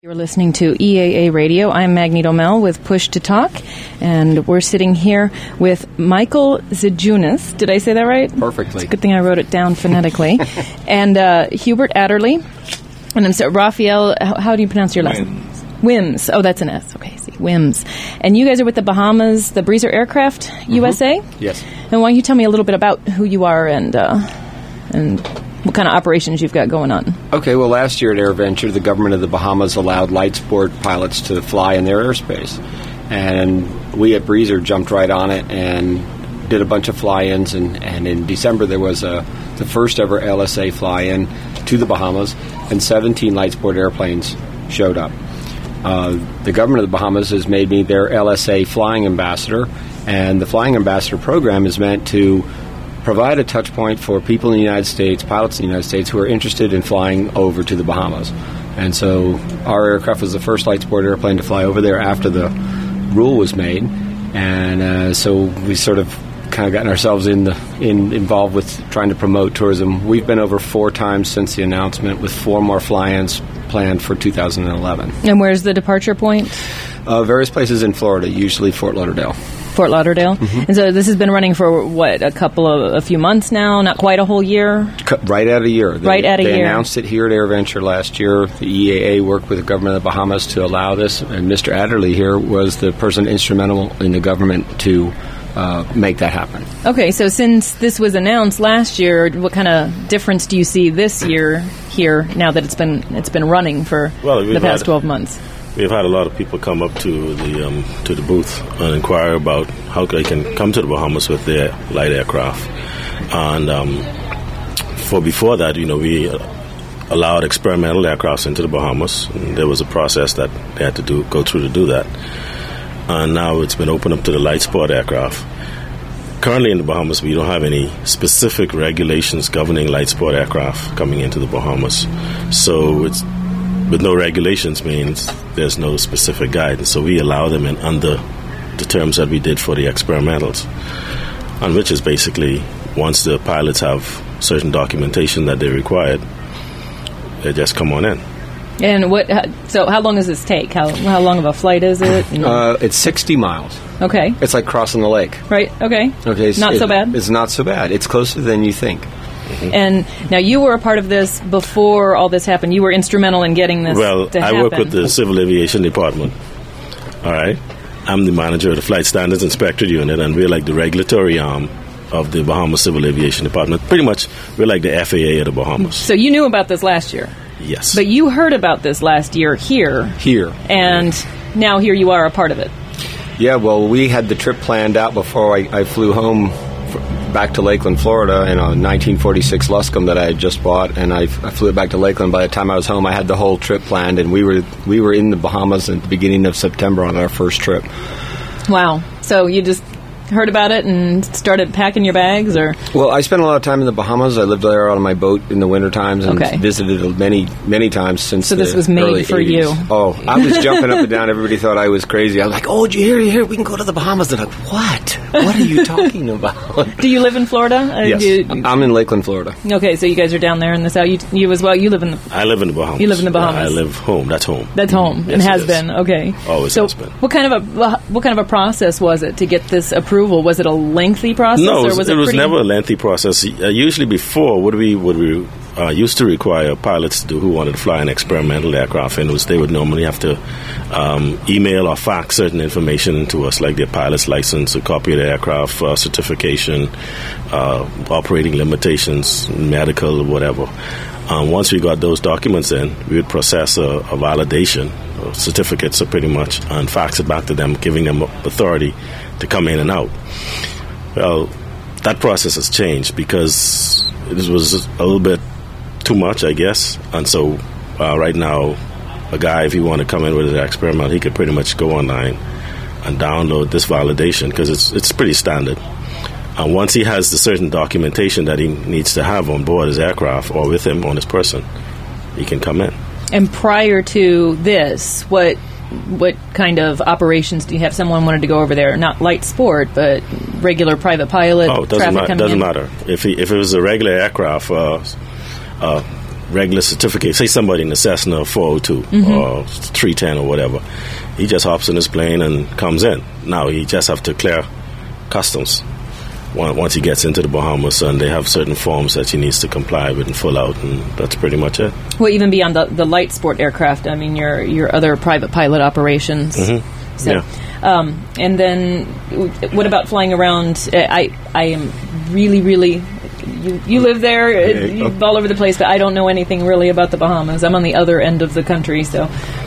You're listening to EAA Radio. I'm Magneto Mel with Push to Talk, and we're sitting here with Michael Zajunas. Did I say that right? Perfectly. It's a good thing I wrote it down phonetically. And Hubert Adderley. And I'm sorry, Raphael, how do you pronounce your last name? Wims. Oh, that's an S. Okay, see. Wims. And you guys are with the Bahamas, the Breezer Aircraft USA? Yes. And why don't you tell me a little bit about who you are and what kind of operations you've got going on? Okay, well, last year at AirVenture, the government of the Bahamas allowed light sport pilots to fly in their airspace. And we at Breezer jumped right on it and did a bunch of fly-ins. And in December, there was the first ever LSA fly-in to the Bahamas, and 17 light sport airplanes showed up. The government of the Bahamas has made me their LSA flying ambassador, and the flying ambassador program is meant to provide a touch point for people in the United States, pilots in the United States, who are interested in flying over to the Bahamas. And so our aircraft was the first light sport airplane to fly over there after the rule was made. And so we sort of kind of gotten ourselves involved with trying to promote tourism. We've been over 4 times since the announcement, with 4 more fly-ins planned for 2011. And where's the departure point? Various places in Florida, usually Fort Lauderdale. Fort Lauderdale. Mm-hmm. And so this has been running for, what, a few months now? Not quite a whole year? Right at a year. They announced it here at AirVenture last year. The EAA worked with the government of the Bahamas to allow this, and Mr. Adderley here was the person instrumental in the government to make that happen. Okay, so since this was announced last year, what kind of difference do you see this year here, now that it's been running for the past 12 months? We've had a lot of people come up to the booth and inquire about how they can come to the Bahamas with their light aircraft. And before that, we allowed experimental aircrafts into the Bahamas. And there was a process that they had to go through to do that. And now it's been opened up to the light sport aircraft. Currently in the Bahamas, we don't have any specific regulations governing light sport aircraft coming into the Bahamas. So it's with no regulations means there's no specific guidance. So we allow them in under the terms that we did for the experimentals, and which is basically once the pilots have certain documentation that they required, they just come on in. And so how long does this take? How long of a flight is it? It's 60 miles. Okay. It's like crossing the lake. Right, okay. Not so bad? It's not so bad. It's closer than you think. Mm-hmm. And now you were a part of this before all this happened. You were instrumental in getting this to happen. I work with the Civil Aviation Department. All right. I'm the manager of the Flight Standards Inspector Unit, and we're like the regulatory arm of the Bahamas Civil Aviation Department. Pretty much, we're like the FAA of the Bahamas. So you knew about this last year? Yes. But you heard about this last year here. Here. And now here you are a part of it. Yeah, well, we had the trip planned out before I flew home back to Lakeland, Florida, in a 1946 Luscombe that I had just bought, and I flew it back to Lakeland. By the time I was home, I had the whole trip planned, and we were in the Bahamas at the beginning of September on our first trip. Wow. So you just heard about it and started packing your bags, or? Well, I spent a lot of time in the Bahamas. I lived there on my boat in the winter times and visited many times since. So this was made for 80s. You. Oh, I was jumping up and down. Everybody thought I was crazy. I was like, "Oh, did you hear? We can go to the Bahamas." They're like, "What? What are you talking about?" Do you live in Florida? Yes, I'm in Lakeland, Florida. Okay, so you guys are down there in the south. You as well. You live in the. I live in the Bahamas. You live in the Bahamas. I live home. That's home. That's home. Yes, and has been. Okay. Always has been. What kind of a process was it to get this approval? Was it a lengthy process? No, or was it was never a lengthy process. Usually before, what we used to require pilots to do who wanted to fly an experimental aircraft, and they would normally have to email or fax certain information to us, like their pilot's license, a copy of the aircraft, certification, operating limitations, medical, whatever. Once we got those documents in, we would process a validation, certificates pretty much, and fax it back to them, giving them authority to come in and out. Well, that process has changed because it was a little bit too much, I guess. And so right now, a guy, if he wanted to come in with an experiment, he could pretty much go online and download this validation because it's pretty standard. And once he has the certain documentation that he needs to have on board his aircraft or with him on his person, he can come in. And prior to this, what kind of operations do you have? Someone wanted to go over there, not light sport, but regular private pilot. Oh, it doesn't matter. If it was a regular aircraft, regular certificate, say somebody in the Cessna 402 or 310 or whatever, he just hops in his plane and comes in. Now he just have to clear customs once he gets into the Bahamas, and they have certain forms that he needs to comply with and fill out, and that's pretty much it. Well, even beyond the light sport aircraft, I mean, your other private pilot operations. So, Yeah. And then, what about flying around? I am really. You live there, you're all over the place, but I don't know anything really about the Bahamas. I'm on the other end of the country, so.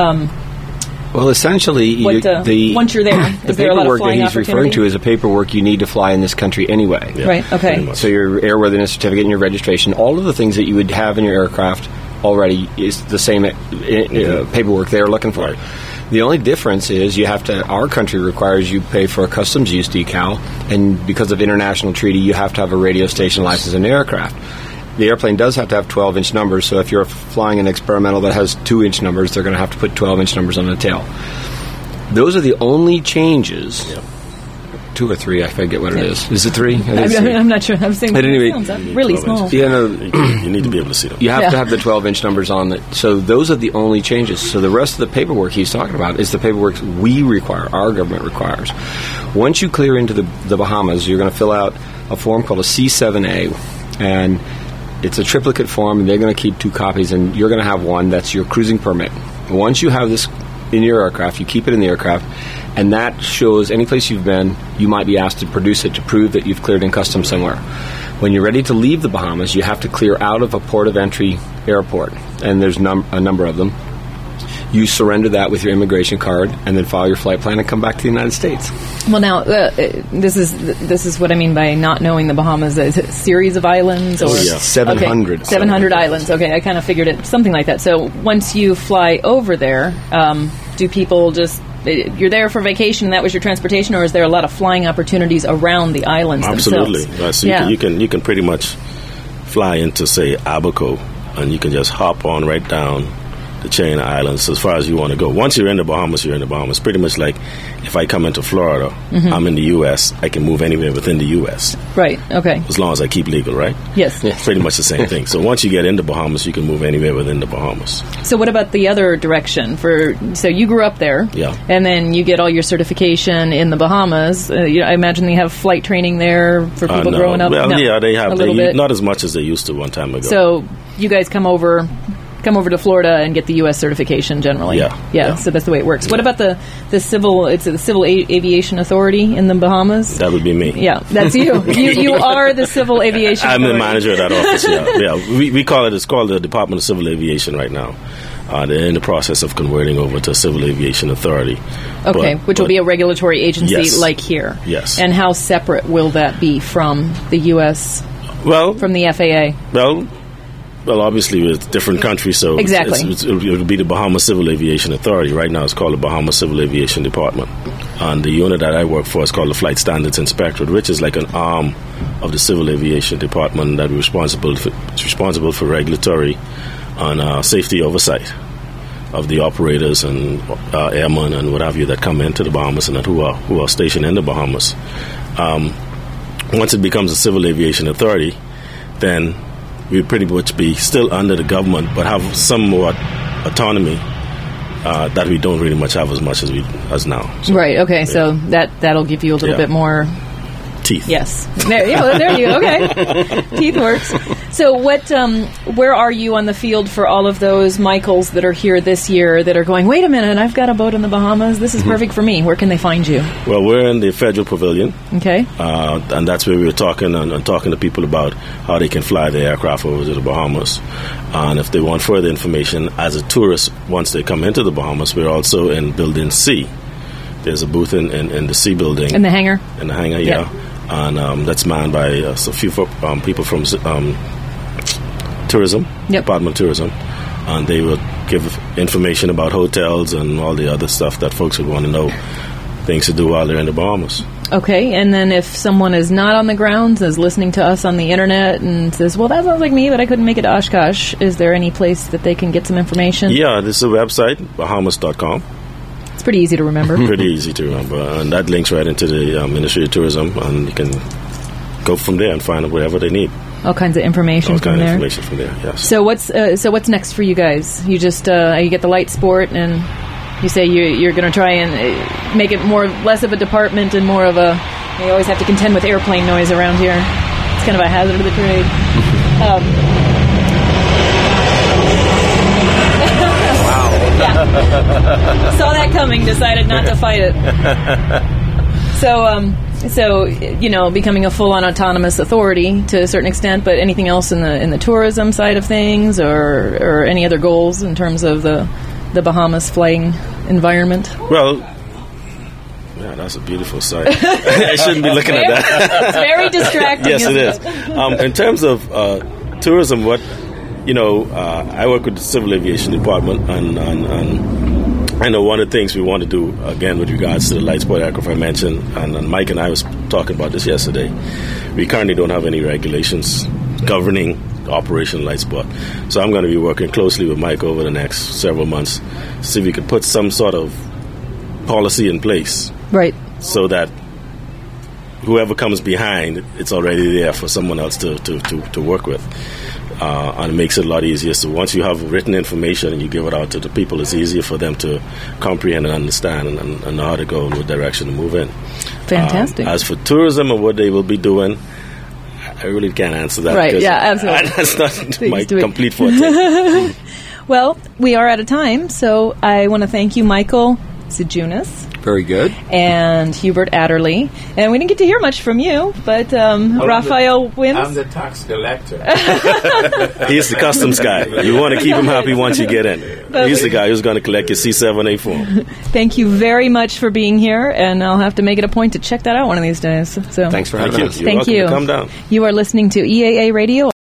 Well, essentially, once you're there, the paperwork that he's referring to is a paperwork you need to fly in this country anyway. Yeah, right, okay. So your airworthiness certificate and your registration, all of the things that you would have in your aircraft already is the same paperwork they're looking for. Right. The only difference is our country requires you pay for a customs use decal, and because of international treaty, you have to have a radio station license in the aircraft. The airplane does have to have 12-inch numbers, so if you're flying an experimental that has 2-inch numbers, they're going to have to put 12-inch numbers on the tail. Those are the only changes. Yep. 2 or 3, I forget what it is. Is it 3? I'm not sure. I'm saying it sounds really small. Yeah, no, you need to be able to see them. you have to have the 12-inch numbers on it. So those are the only changes. So the rest of the paperwork he's talking about is the paperwork we require, our government requires. Once you clear into the Bahamas, you're going to fill out a form called a C7A, and it's a triplicate form, and they're going to keep 2 copies, and you're going to have one that's your cruising permit. Once you have this in your aircraft, you keep it in the aircraft, and that shows any place you've been, you might be asked to produce it to prove that you've cleared in customs somewhere. When you're ready to leave the Bahamas, you have to clear out of a port of entry airport, and there's a number of them. You surrender that with your immigration card, and then file your flight plan and come back to the United States. Well, now this is what I mean by not knowing the Bahamas. Is it a series of islands, or 700? Okay, 700 islands. Okay, I kind of figured it something like that. So once you fly over there, do people just you're there for vacation and that was your transportation, or is there a lot of flying opportunities around the islands Absolutely. themselves? So you can pretty much fly into, say, Abaco, and you can just hop on right down the chain of islands as far as you want to go. Once you're in the Bahamas, you're in the Bahamas. Pretty much like if I come into Florida, I'm in the U.S., I can move anywhere within the U.S. Right, okay. As long as I keep legal, right? Yes. It's pretty much the same thing. So once you get in the Bahamas, you can move anywhere within the Bahamas. So what about the other direction? So you grew up there, and then you get all your certification in the Bahamas. I imagine they have flight training there for people growing up? Well, no. They have. A little bit. Not as much as they used to one time ago. So you guys come over to Florida and get the U.S. certification generally. Yeah. So that's the way it works. What about the civil? It's the Civil Aviation Authority in the Bahamas. That would be me. Yeah, that's you. you are the Civil Aviation I'm Authority. the manager of that office. Yeah. We call it. It's called the Department of Civil Aviation right now. They're in the process of converting over to Civil Aviation Authority. Okay, which will be a regulatory agency like here. Yes. And how separate will that be from the U.S. From the FAA? Well, obviously, it's a different country, so exactly. It'll be the Bahamas Civil Aviation Authority. Right now, it's called the Bahamas Civil Aviation Department. And the unit that I work for is called the Flight Standards Inspectorate, which is like an arm of the Civil Aviation Department that is responsible for regulatory and safety oversight of the operators and airmen and what have you that come into the Bahamas and who are stationed in the Bahamas. Once it becomes a Civil Aviation Authority, then we'd pretty much be still under the government, but have somewhat autonomy that we don't really much have as much as now. So, right. Okay. Yeah. So that'll give you a little bit more teeth. Yes. There you go. Okay. Teeth works. So where are you on the field for all of those Michaels that are here this year that are going, wait a minute, I've got a boat in the Bahamas. This is perfect for me. Where can they find you? Well, we're in the Federal Pavilion. Okay. And that's where we were talking and talking to people about how they can fly their aircraft over to the Bahamas. And if they want further information as a tourist, once they come into the Bahamas, we're also in Building C. There's a booth in the C building. In the hangar? In the hangar, yeah. And that's manned by a few people from tourism, Department of Tourism. And they will give information about hotels and all the other stuff that folks would want to know, things to do while they're in the Bahamas. Okay, and then if someone is not on the grounds, is listening to us on the internet and says, well, that sounds like me, but I couldn't make it to Oshkosh, is there any place that they can get some information? Yeah, this is a website, bahamas.com. It's pretty easy to remember. Pretty easy to remember. And that links right into the Ministry of Tourism, and you can go from there and find out whatever they need. all kinds of information All from kind of there. information from there, yes. So what's next for you guys? You just you get the light sport, and you say you're going to try and make it less of a department and more of a. You always have to contend with airplane noise around here. It's kind of a hazard of the trade. Yeah. Saw that coming. Decided not to fight it. So becoming a full-on autonomous authority to a certain extent, but anything else in the tourism side of things, or any other goals in terms of the Bahamas flying environment? Well, yeah, that's a beautiful sight. I shouldn't be looking at that. It's very distracting. Yes, it is. It? In terms of tourism, I work with the Civil Aviation Department, and I know one of the things we want to do, again, with regards to the light sport aircraft I mentioned, and Mike and I was talking about this yesterday, we currently don't have any regulations governing the operation of light sport. So I'm going to be working closely with Mike over the next several months to see if we could put some sort of policy in place. Right. So that whoever comes behind, it's already there for someone else to work with. And it makes it a lot easier. So once you have written information and you give it out to the people, it's easier for them to comprehend and understand and know how to go in what direction to move in. Fantastic. As for tourism and what they will be doing, I really can't answer that. Right, yeah, absolutely. That's not my complete forte. Well, we are out of time, so I want to thank you, Michael Zajunas. Very good. And Hubert Adderley. And we didn't get to hear much from you, but Raphael Wims. I'm the tax collector. He's the customs guy. You want to keep him happy once you get in. He's the guy who's going to collect your C-7A form. Thank you very much for being here, and I'll have to make it a point to check that out one of these days. So thanks for having us. You're welcome to come down. You are listening to EAA Radio.